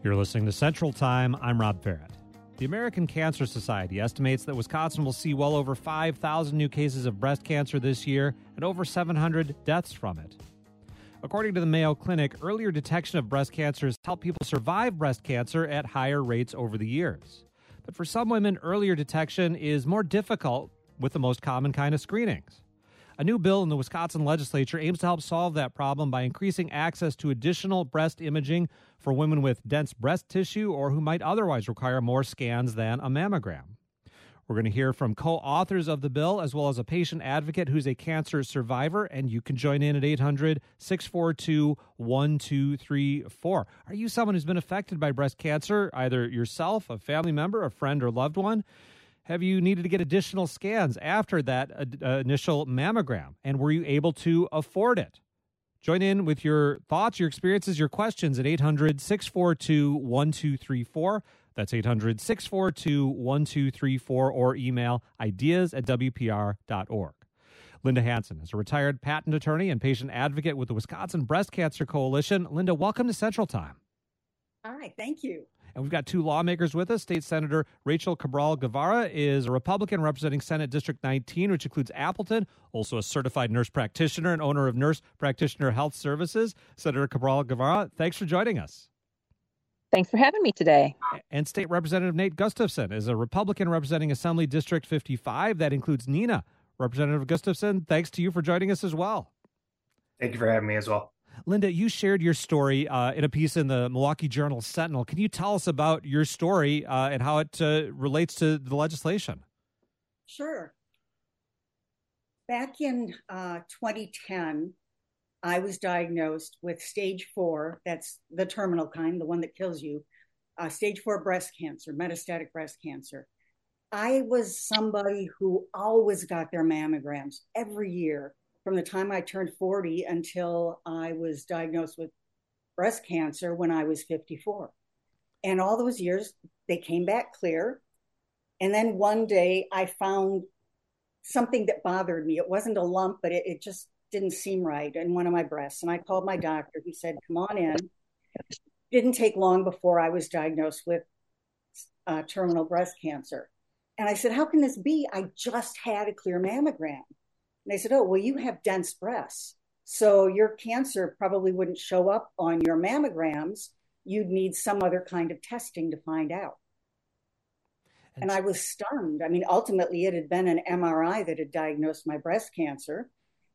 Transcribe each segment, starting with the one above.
You're listening to Central Time. I'm Rob Farrett. The American Cancer Society estimates that Wisconsin will see well over 5,000 new cases of breast cancer this year and over 700 deaths from it. According to the Mayo Clinic, earlier detection of breast cancer has helped people survive breast cancer at higher rates over the years. But for some women, earlier detection is more difficult with the most common kind of screenings. A new bill in the Wisconsin legislature aims to help solve that problem by increasing access to additional breast imaging for women with dense breast tissue or who might otherwise require more scans than a mammogram. We're going to hear from co-authors of the bill as well as a patient advocate who's a cancer survivor, and you can join in at 800-642-1234. Are you someone who's been affected by breast cancer, either yourself, a family member, a friend, or loved one? Have you needed to get additional scans after that initial mammogram? And were you able to afford it? Join in with your thoughts, your experiences, your questions at 800-642-1234. That's 800-642-1234 or email ideas@wpr.org. Linda Hansen is a retired patent attorney and patient advocate with the Wisconsin Breast Cancer Coalition. Linda, welcome to Central Time. Hi, thank you. And we've got two lawmakers with us. State Senator Rachel Cabral Guevara is a Republican representing Senate District 19, which includes Appleton, also a certified nurse practitioner and owner of Nurse Practitioner Health Services. Senator Cabral Guevara, thanks for joining us. Thanks for having me today. And State Representative Nate Gustafson is a Republican representing Assembly District 55. That includes Neenah. Representative Gustafson, thanks to you for joining us as well. Thank you for having me as well. Linda, you shared your story in a piece in the Milwaukee Journal Sentinel. Can you tell us about your story and how it relates to the legislation? Sure. Back in 2010, I was diagnosed with stage 4, that's the terminal kind, the one that kills you, stage 4 breast cancer, metastatic breast cancer. I was somebody who always got their mammograms every year, from the time I turned 40 until I was diagnosed with breast cancer when I was 54. And all those years, they came back clear. And then one day I found something that bothered me. It wasn't a lump, but it just didn't seem right in one of my breasts. And I called my doctor. He said, come on in. Didn't take long before I was diagnosed with terminal breast cancer. And I said, how can this be? I just had a clear mammogram. And they said, oh, well, you have dense breasts, so your cancer probably wouldn't show up on your mammograms. You'd need some other kind of testing to find out. And I was stunned. I mean, ultimately, it had been an MRI that had diagnosed my breast cancer.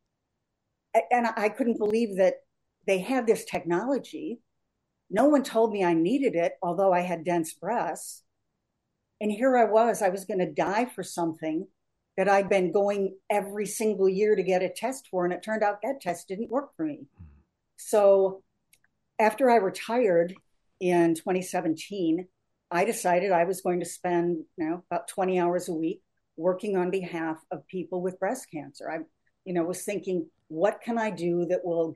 And I couldn't believe that they had this technology. No one told me I needed it, although I had dense breasts. And here I was going to die for something that I'd been going every single year to get a test for, and it turned out that test didn't work for me. So after I retired in 2017, I decided I was going to spend about 20 hours a week working on behalf of people with breast cancer. I was thinking, what can I do that will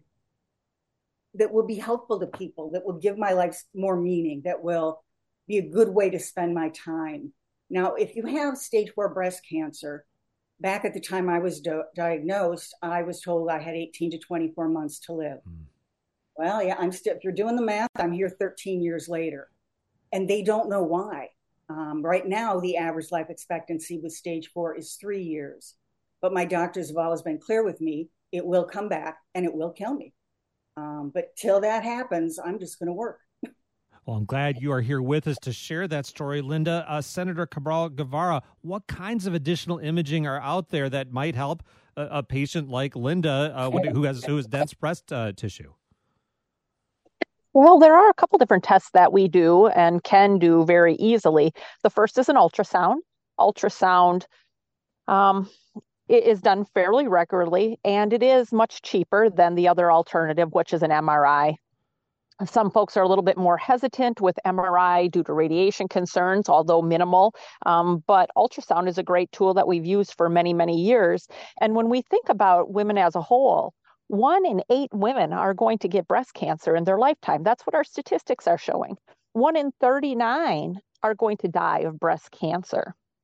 be helpful to people, that will give my life more meaning, that will be a good way to spend my time. Now, if you have stage 4 breast cancer, back at the time I was diagnosed, I was told I had 18 to 24 months to live. Well, yeah, if you're doing the math, I'm here 13 years later. And they don't know why. Right now, the average life expectancy with stage 4 is 3 years. But my doctors have always been clear with me, it will come back and it will kill me. But till that happens, I'm just going to work. Well, I'm glad you are here with us to share that story. Linda, Senator Cabral Guevara, what kinds of additional imaging are out there that might help a patient like Linda who has dense breast tissue? Well, there are a couple different tests that we do and can do very easily. The first is an ultrasound. Ultrasound it is done fairly regularly, and it is much cheaper than the other alternative, which is an MRI. Some folks are a little bit more hesitant with MRI due to radiation concerns, although minimal. But ultrasound is a great tool that we've used for many, many years. And when we think about women as a whole, 1 in 8 women are going to get breast cancer in their lifetime. That's what our statistics are showing. 1 in 39 are going to die of breast cancer.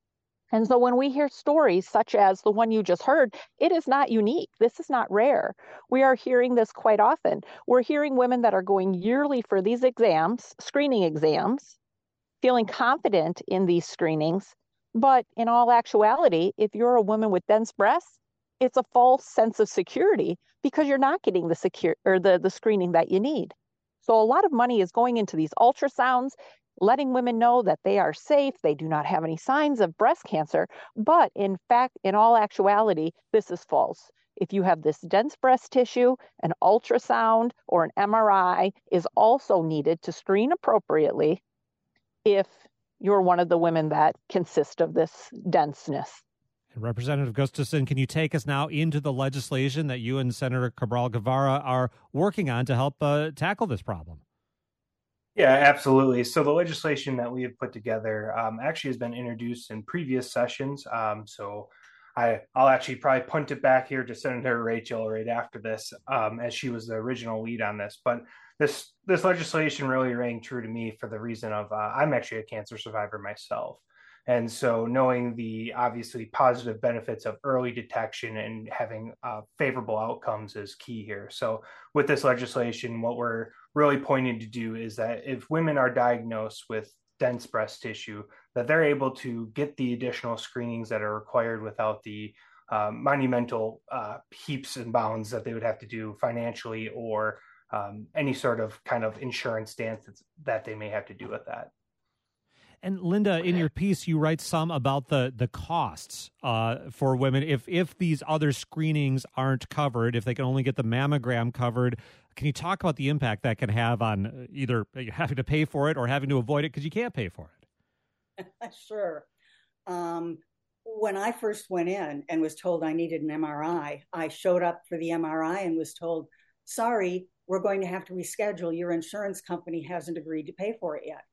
And so when we hear stories such as the one you just heard, it is not unique. This is not rare. We are hearing this quite often. We're hearing women that are going yearly for these exams, screening exams, feeling confident in these screenings. But in all actuality, if you're a woman with dense breasts, it's a false sense of security because you're not getting the screening that you need. So a lot of money is going into these ultrasounds, letting women know that they are safe, they do not have any signs of breast cancer. But in fact, in all actuality, this is false. If you have this dense breast tissue, an ultrasound or an MRI is also needed to screen appropriately if you're one of the women that consist of this denseness. And Representative Gustafson, can you take us now into the legislation that you and Senator Cabral Guevara are working on to help tackle this problem? Yeah, absolutely. So the legislation that we have put together actually has been introduced in previous sessions. So I'll actually probably punt it back here to Senator Rachel right after this, as she was the original lead on this. But this legislation really rang true to me for the reason of I'm actually a cancer survivor myself. And so knowing the obviously positive benefits of early detection and having favorable outcomes is key here. So with this legislation, what we're really pointing to do is that if women are diagnosed with dense breast tissue, that they're able to get the additional screenings that are required without the monumental heaps and bounds that they would have to do financially or any sort of kind of insurance stance that they may have to do with that. And Linda, in your piece, you write some about the costs for women if these other screenings aren't covered, if they can only get the mammogram covered. Can you talk about the impact that can have on either having to pay for it or having to avoid it because you can't pay for it? Sure. When I first went in and was told I needed an MRI, I showed up for the MRI and was told, sorry, we're going to have to reschedule. Your insurance company hasn't agreed to pay for it yet.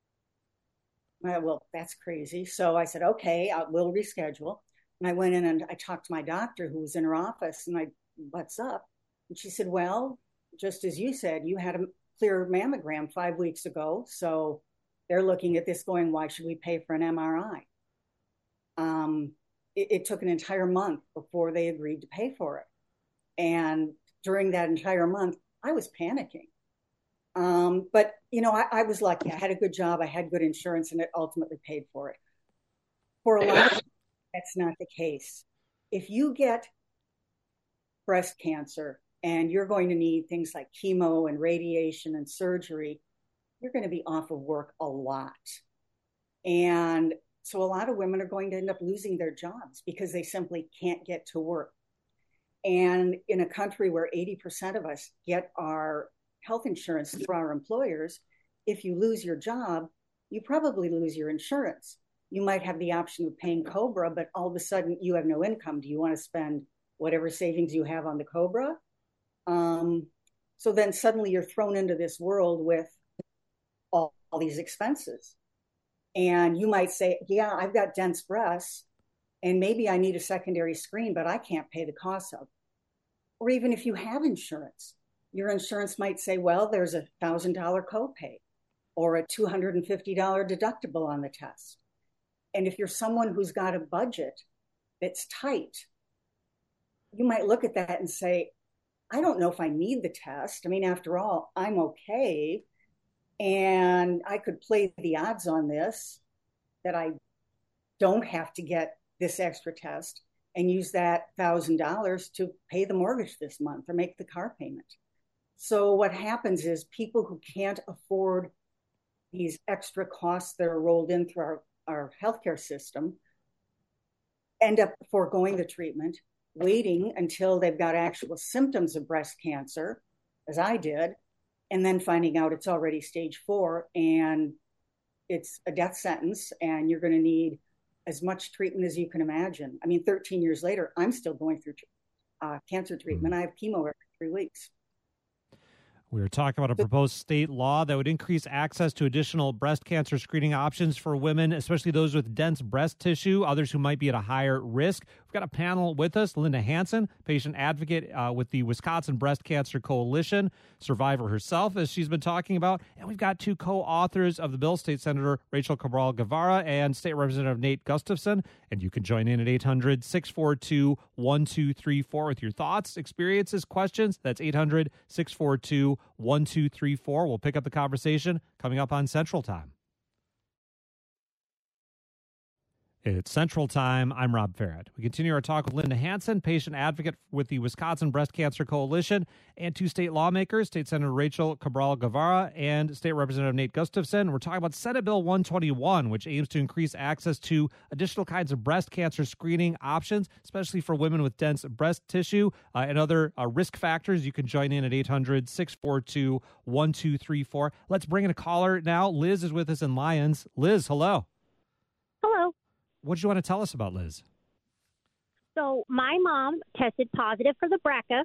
Well, that's crazy. So I said, okay, we'll reschedule. And I went in and I talked to my doctor who was in her office and what's up? And she said, well, just as you said, you had a clear mammogram 5 weeks ago. So they're looking at this going, why should we pay for an MRI? It took an entire month before they agreed to pay for it. And during that entire month, I was panicking. But, I was lucky. I had a good job. I had good insurance, and it ultimately paid for it. For a lot of people, that's not the case. If you get breast cancer and you're going to need things like chemo and radiation and surgery, you're going to be off of work a lot. And so a lot of women are going to end up losing their jobs because they simply can't get to work. And in a country where 80% of us get our health insurance through our employers, if you lose your job, you probably lose your insurance. You might have the option of paying COBRA, but all of a sudden you have no income. Do you want to spend whatever savings you have on the COBRA? So then suddenly you're thrown into this world with all these expenses. And you might say, yeah, I've got dense breasts and maybe I need a secondary screen, but I can't pay the cost of. Or even if you have insurance, your insurance might say, well, there's $1,000 copay or a $250 deductible on the test. And if you're someone who's got a budget that's tight, you might look at that and say, I don't know if I need the test. I mean, after all, I'm okay. And I could play the odds on this, that I don't have to get this extra test and use that $1,000 to pay the mortgage this month or make the car payment. So what happens is people who can't afford these extra costs that are rolled in through our healthcare system end up foregoing the treatment, waiting until they've got actual symptoms of breast cancer, as I did, and then finding out it's already stage 4 and it's a death sentence and you're going to need as much treatment as you can imagine. I mean, 13 years later, I'm still going through cancer treatment. I have chemo every 3 weeks. We were talking about a proposed state law that would increase access to additional breast cancer screening options for women, especially those with dense breast tissue, others who might be at a higher risk. We've got a panel with us, Linda Hansen, patient advocate with the Wisconsin Breast Cancer Coalition, survivor herself, as she's been talking about. And we've got two co-authors of the bill, State Senator Rachel Cabral Guevara and State Representative Nate Gustafson. And you can join in at 800-642-1234 with your thoughts, experiences, questions. That's 800-642-1234. We'll pick up the conversation coming up on Central Time. It's Central Time. I'm Rob Farrett. We continue our talk with Linda Hansen, patient advocate with the Wisconsin Breast Cancer Coalition, and two state lawmakers, State Senator Rachel Cabral Guevara and State Representative Nate Gustafson. We're talking about Senate Bill 121, which aims to increase access to additional kinds of breast cancer screening options, especially for women with dense breast tissue and other risk factors. You can join in at 800-642-1234. Let's bring in a caller now. Liz is with us in Lyons. Liz, hello. Hello. What do you want to tell us about, Liz? So my mom tested positive for the BRCA.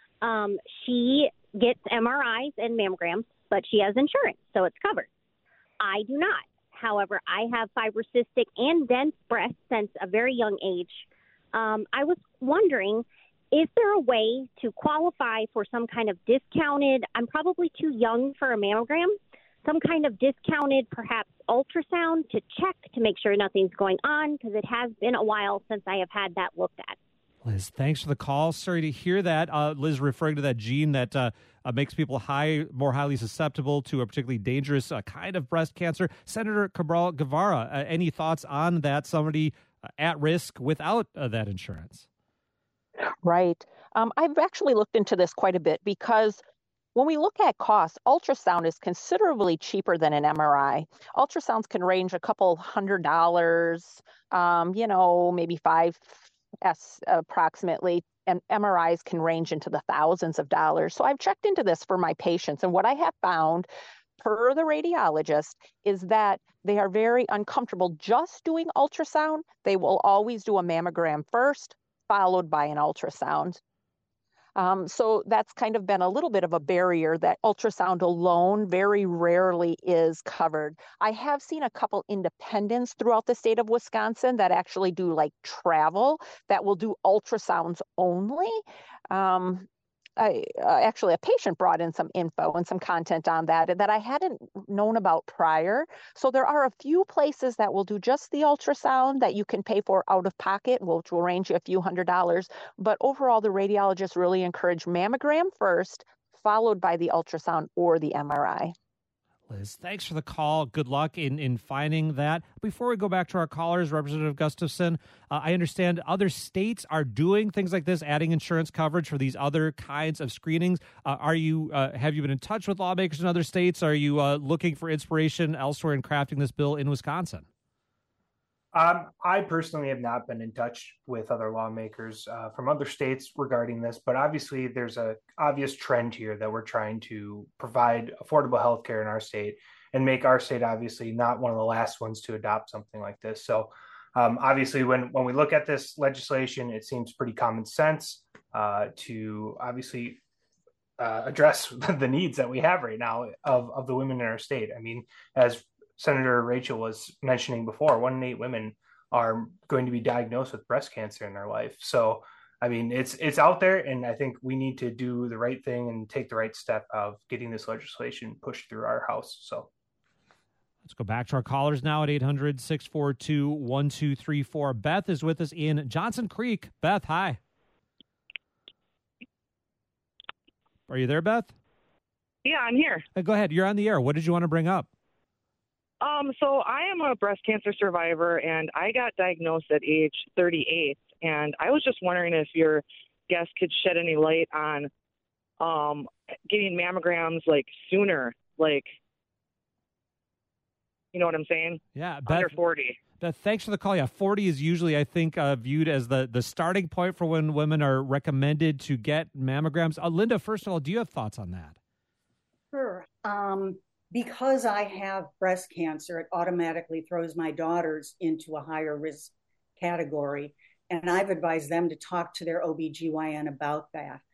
She gets MRIs and mammograms, but she has insurance, so it's covered. I do not. However, I have fibrocystic and dense breasts since a very young age. I was wondering, is there a way to qualify for some kind of discounted, I'm probably too young for a mammogram, some kind of discounted, perhaps ultrasound to check to make sure nothing's going on, because it has been a while since I have had that looked at. Liz, thanks for the call. Sorry to hear that. Liz, referring to that gene that makes people more highly susceptible to a particularly dangerous kind of breast cancer. Senator Cabral Guevara, any thoughts on that, somebody at risk without that insurance? Right. I've actually looked into this quite a bit because when we look at costs, ultrasound is considerably cheaper than an MRI. Ultrasounds can range a couple $100, maybe $5 approximately, and MRIs can range into the thousands of dollars. So I've checked into this for my patients, and what I have found, per the radiologist, is that they are very uncomfortable just doing ultrasound. They will always do a mammogram first, followed by an ultrasound. So that's kind of been a little bit of a barrier that ultrasound alone very rarely is covered. I have seen a couple independents throughout the state of Wisconsin that actually do like travel that will do ultrasounds only. Actually, a patient brought in some info and some content on that I hadn't known about prior. So there are a few places that will do just the ultrasound that you can pay for out of pocket, which will range you a few $100s. But overall, the radiologists really encourage mammogram first, followed by the ultrasound or the MRI. Liz, thanks for the call. Good luck in finding that. Before we go back to our callers, Representative Gustafson, I understand other states are doing things like this, adding insurance coverage for these other kinds of screenings. Have you been in touch with lawmakers in other states? Are you looking for inspiration elsewhere in crafting this bill in Wisconsin? I personally have not been in touch with other lawmakers from other states regarding this, but obviously there's an obvious trend here that we're trying to provide affordable health care in our state and make our state obviously not one of the last ones to adopt something like this. So obviously when we look at this legislation, it seems pretty common sense to obviously address the needs that we have right now of the women in our state. I mean, as Senator Rachel was mentioning before, 1 in 8 women are going to be diagnosed with breast cancer in their life. So, I mean, it's out there, and I think we need to do the right thing and take the right step of getting this legislation pushed through our House. So let's go back to our callers now at 800-642-1234. Beth is with us in Johnson Creek. Beth, hi. Are you there, Beth? Yeah, I'm here. Go ahead. You're on the air. What did you want to bring up? So I am a breast cancer survivor, and I got diagnosed at age 38. And I was just wondering if your guest could shed any light on getting mammograms like sooner, like, you know what I'm saying? Yeah, under 40. Beth, thanks for the call. Yeah, 40 is usually, I think, viewed as the starting point for when women are recommended to get mammograms. Linda, first of all, do you have thoughts on that? Sure. Because I have breast cancer, it automatically throws my daughters into a higher risk category. And I've advised them to talk to their OBGYN about that.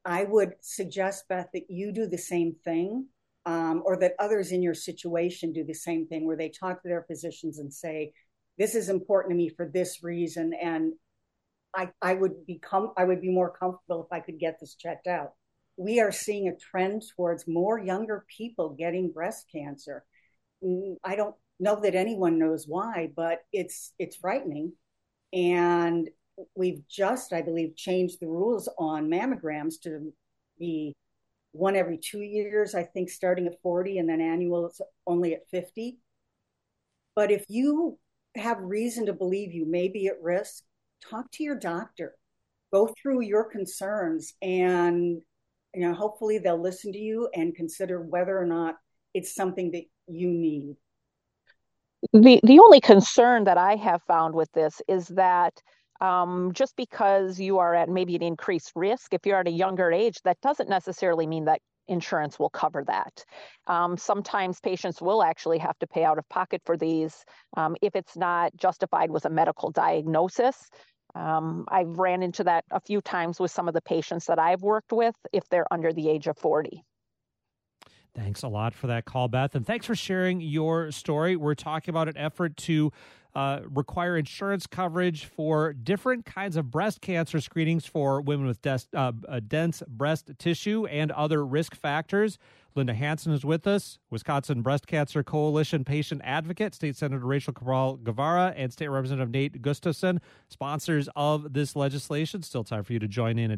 I would suggest, Beth, that you do the same thing, or that others in your situation do the same thing, where they talk to their physicians and say, this is important to me for this reason, and I would be more comfortable if I could get this checked out. We are seeing a trend towards more younger people getting breast cancer. I don't know that anyone knows why, but it's frightening. And we've just, I believe, changed the rules on mammograms to be one every 2 years, I think, starting at 40, and then annual only at 50. But if you have reason to believe you may be at risk, talk to your doctor, go through your concerns, and hopefully they'll listen to you and consider whether or not it's something that you need. The only concern that I have found with this is that just because you are at maybe an increased risk, if you're at a younger age, that doesn't necessarily mean that insurance will cover that. Sometimes patients will actually have to pay out of pocket for these if it's not justified with a medical diagnosis. I've ran into that a few times with some of the patients that I've worked with if they're under the age of 40. Thanks a lot for that call, Beth. And thanks for sharing your story. We're talking about an effort to require insurance coverage for different kinds of breast cancer screenings for women with dense breast tissue and other risk factors. Linda Hansen is with us, Wisconsin Breast Cancer Coalition patient advocate, State Senator Rachel Cabral Guevara, and State Representative Nate Gustafson, sponsors of this legislation. Still time for you to join in at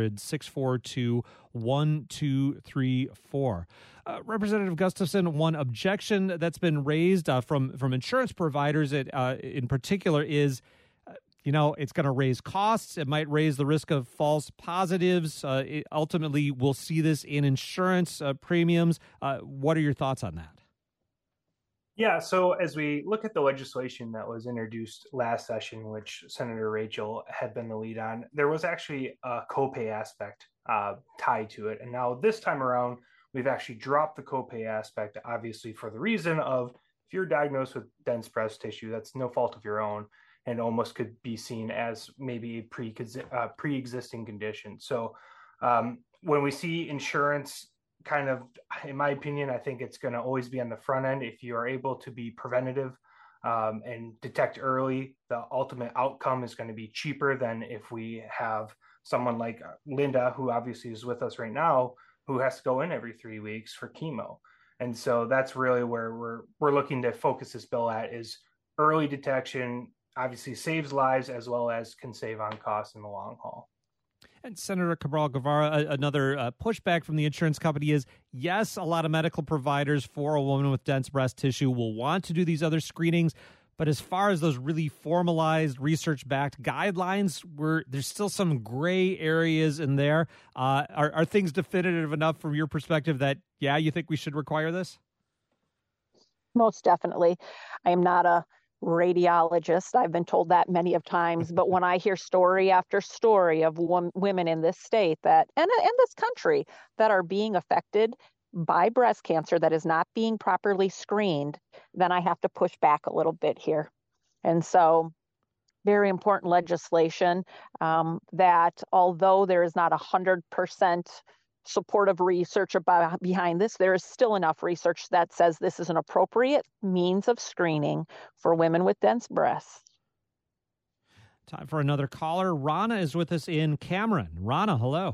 800-642-1234. Representative Gustafson, one objection that's been raised from insurance providers in particular is, it's going to raise costs. It might raise the risk of false positives. Ultimately, we'll see this in insurance premiums. What are your thoughts on that? Yeah, so as we look at the legislation that was introduced last session, which Senator Rachel had been the lead on, there was actually a copay aspect tied to it. And now this time around, we've actually dropped the copay aspect, obviously for the reason of if you're diagnosed with dense breast tissue, that's no fault of your own, and almost could be seen as maybe a pre-existing condition. So when we see insurance kind of, in my opinion, I think it's going to always be on the front end. If you are able to be preventative and detect early, the ultimate outcome is going to be cheaper than if we have someone like Linda, who obviously is with us right now, who has to go in every 3 weeks for chemo. And so that's really where we're looking to focus this bill at, is early detection. Obviously saves lives as well as can save on costs in the long haul. And Senator Cabral Guevara, another pushback from the insurance company is, yes, a lot of medical providers for a woman with dense breast tissue will want to do these other screenings, but as far as those really formalized, research-backed guidelines, there's still some gray areas in there. Are things definitive enough from your perspective that, yeah, you think we should require this? Most definitely. I am not a radiologist. I've been told that many of times, but when I hear story after story of women in this state and this country that are being affected by breast cancer that is not being properly screened, then I have to push back a little bit here. And so very important legislation that although there is not 100% supportive research behind this, there is still enough research that says this is an appropriate means of screening for women with dense breasts. Time for another caller. Rana is with us in Cameron. Rana, hello.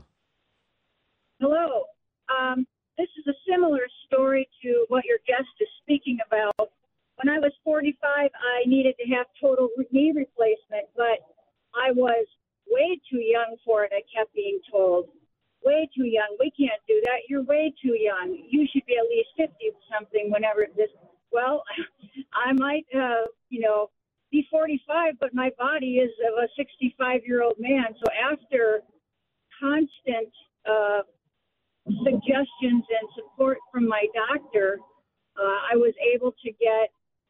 Hello. This is a similar story to what your guest is speaking about. When I was 45, I needed to have total knee replacement, but I was way too young for it, I kept being told. Way too young. We can't do that. You're way too young. You should be at least 50-something whenever this. Well, I might, be 45, but my body is of a 65-year-old man. So after constant suggestions and support from my doctor, I was able to get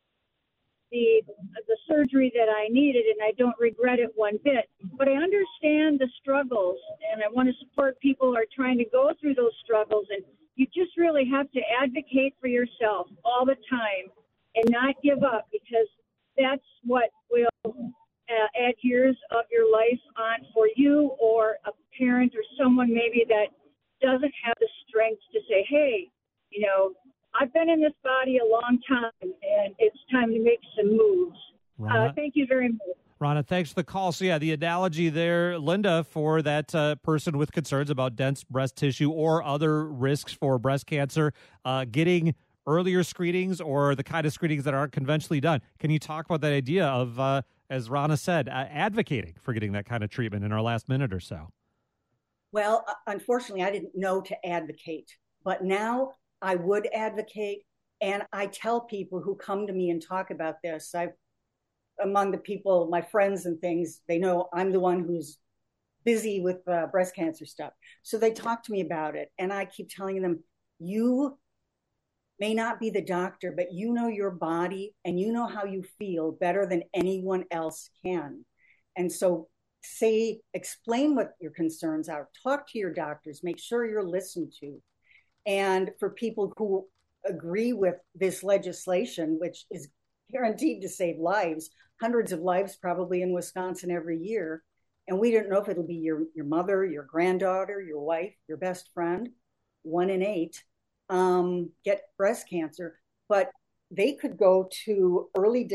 the surgery that I needed, and I don't regret it one bit. But I understand the struggles, and I want to support people who are trying to go through those struggles. And you just really have to advocate for yourself all the time and not give up, because that's what will add years of your life on for you or a parent or someone maybe that doesn't have the strength to say, hey, I've been in this body a long time and it's time to make some moves. Thank you very much. Ronna, thanks for the call. So, yeah, the analogy there, Linda, for that person with concerns about dense breast tissue or other risks for breast cancer, getting earlier screenings or the kind of screenings that aren't conventionally done. Can you talk about that idea of, as Ronna said, advocating for getting that kind of treatment in our last minute or so? Well, unfortunately, I didn't know to advocate, but now I would advocate. And I tell people who come to me and talk about this, among the people, my friends and things, they know I'm the one who's busy with breast cancer stuff. So they talk to me about it. And I keep telling them, you may not be the doctor, but you know your body and you know how you feel better than anyone else can. And so explain what your concerns are, talk to your doctors, make sure you're listened to. And for people who agree with this legislation, which is guaranteed to save lives, hundreds of lives probably in Wisconsin every year. And we don't know if it'll be your mother, your granddaughter, your wife, your best friend. 1 in 8 get breast cancer. But they could go to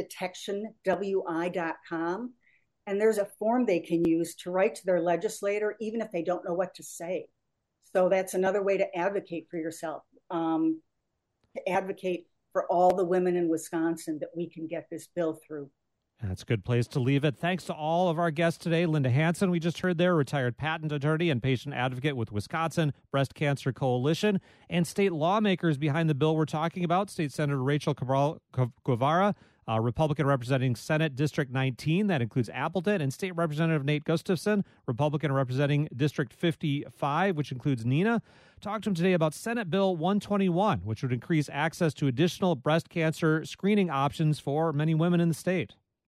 earlydetectionwi.com, and there's a form they can use to write to their legislator, even if they don't know what to say. So that's another way to advocate for yourself, to advocate for all the women in Wisconsin that we can get this bill through. That's a good place to leave it. Thanks to all of our guests today. Linda Hansen, we just heard there, retired patent attorney and patient advocate with Wisconsin Breast Cancer Coalition, and state lawmakers behind the bill we're talking about. State Senator Rachel Guevara, Republican representing Senate District 19, that includes Appleton, and State Representative Nate Gustafson, Republican representing District 55, which includes Neenah. Talked to him today about Senate Bill 121, which would increase access to additional breast cancer screening options for many women in the state.